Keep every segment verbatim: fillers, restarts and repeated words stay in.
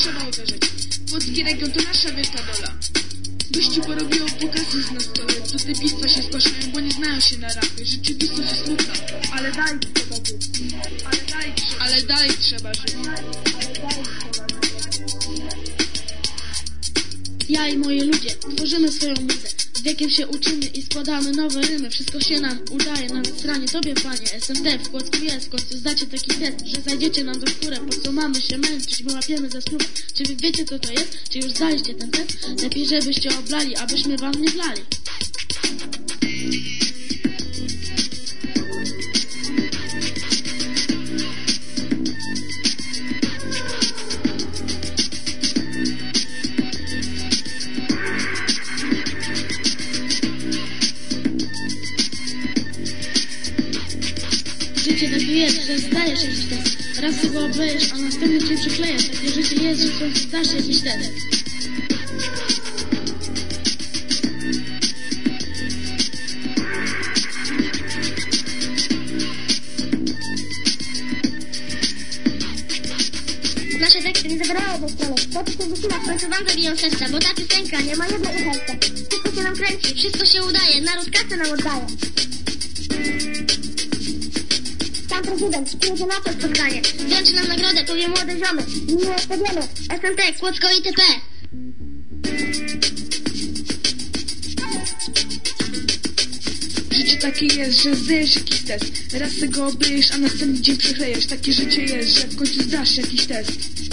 trzeba uważać. Polski region to nasza wielka dola. Gości porobiło pokazy z nas stole. Do tej bitwy się zgłaszają, bo nie znają się na rapie. Rzeczywistość jest smutna. Ale dalej trzeba żyć. Ale dalej trzeba, ale dalej trzeba żyć. Ale dalej trzeba żyć. Ja i moi ludzie tworzymy swoją muzę. Z wiekiem się uczymy i składamy nowe rymy. Wszystko się nam udaje, nawet stranie tobie, panie. S M D w Kłodzku jest, w końcu zdacie taki test, że zajdziecie nam za skórę. Po co mamy się męczyć, bo łapiemy za spróbę. Czy wy wiecie co to jest? Czy już zdaliście ten test? Lepiej żebyście oblali, abyśmy wam nie wlali. Życie takie jest, że zdajesz jakiś test. Raz tego oblejesz, a następny dzień przyklejesz. Takie życie jest, że w końcu zdasz jakiś test. Nasze teksty nie zawierają tej strony. Po prostu wysyła, w końcu wam zabiją serca, bo ta piosenka nie ma jednej ucherce. Wszystko się nam kręci, wszystko się udaje, naród kasę nam oddaje. Pan prezydent przyjedzie na to spotkanie. Wręczy nam nagrodę, to wie młode ziomy. Miło powiemy. S M T, Kłodzko itp. Życie takie jest, że zdajesz jakiś test. Raz tego obejesz, a następny dzień przyklejesz. Takie życie jest, że w końcu zdasz jakiś test.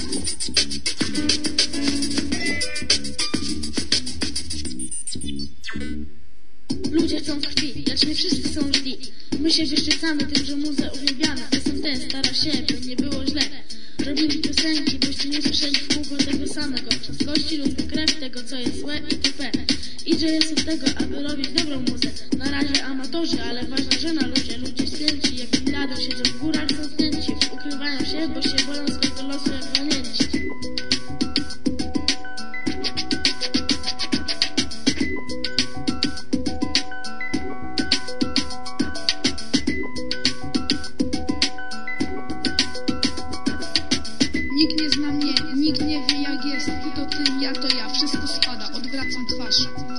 Ludzie chcą krwi, lecz nie wszyscy są źli. My się zaszczycamy tym, że muzę uwielbiamy. S M T stara się, by nie było źle. Robili piosenki, byście nie słyszeli w kółko tego samego. Trzaskości, ludzka krew, tego co jest złe itp. I że jest od tego, aby robić dobrą muzę. Na razie amatorzy, ale ważna, że na ludzie. Ludzie spięci, jak milado, siedzą w górach zamknięci. Ukrywają się, bo się boją swojego losu jak walnięci. Nikt nie zna mnie, nikt nie wie jak jest. Ty to ty, ja to ja, wszystko spada, odwracam twarz.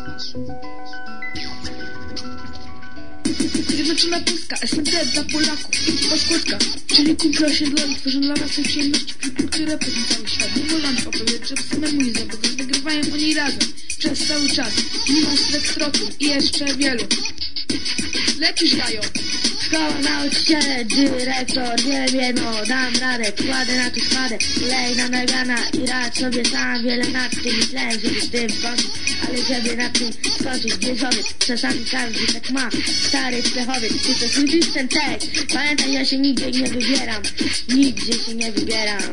Zjednoczona Polska, S M T dla Polaków, ekipa Kłodzka, czyli kumple osiedlali, tworzą dla was przyjemności, kultury reprezent cały świat. Nie wolno opowiedzieć, że samemu nie zabogasz, wygrywają oni razem, przez cały czas, mimo strek trotu i jeszcze wielu. Lecisz jajo. Szkoła, nauczyciele, dyrektor, nie wie, no dam radę, kładę na to składę, lej na nagana i radź sobie sam, wiele nad tym myślałem, żeby z tym skończyć, ale żeby nad tym skończyć, wieżowiec, czasami każdy tak ma, stary cechowiec, ty to słyszysz ten tekst, pamiętaj, ja się nigdzie nie wybieram, nigdzie się nie wybieram.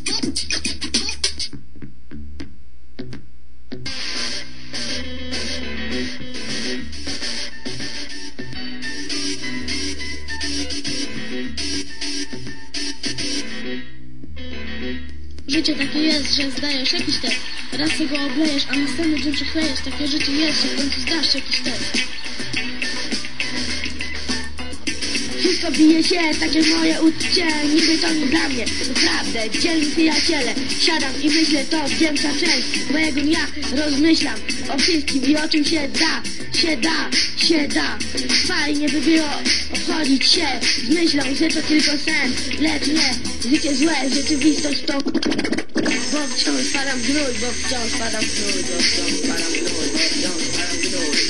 Życie takie jest, że zdajesz jakiś test. Raz go oblejesz, a następny dzień przyklejesz. Takie życie jest, że w końcu zdasz jakiś test. Wszystko bije się, takie moje uczucie, niby to nie dla mnie, naprawdę, dzielni przyjaciele. Siadam i myślę, to większa część mojego dnia, rozmyślam o wszystkim i o czym się da, się da, się da. Fajnie by było obchodzić się z myślą, że to tylko sen, lecz nie, życie złe, rzeczywistość to... Bo wciąż padam w gnój, bo wciąż padam w gnój, bo wciąż padam w gnój, bo wciąż padam w gnój.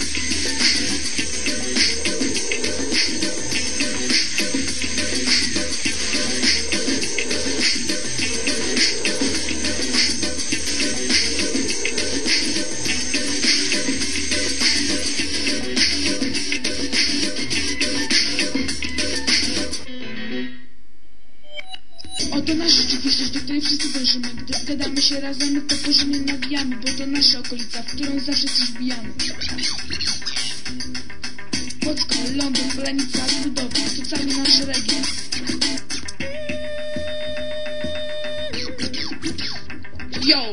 Oto nasza rzeczywistość, do której wszyscy dążymy. Gdy zgadamy się razem, to porządnie nawijamy, bo to nasza okolica, w którą zawsze coś wbijamy. Kłodzko, Londyn, Polenica, Budowa, to cały nasz region. Yo!